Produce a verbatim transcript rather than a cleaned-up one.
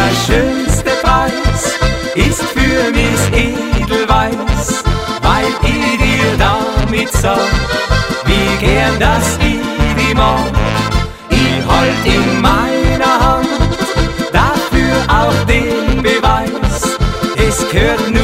der schönste Preis ist für mich Edelweiß, weil ich dir damit sag, wie gern das ich die mag. Ich halt in meiner Hand dafür auch den Beweis, es gehört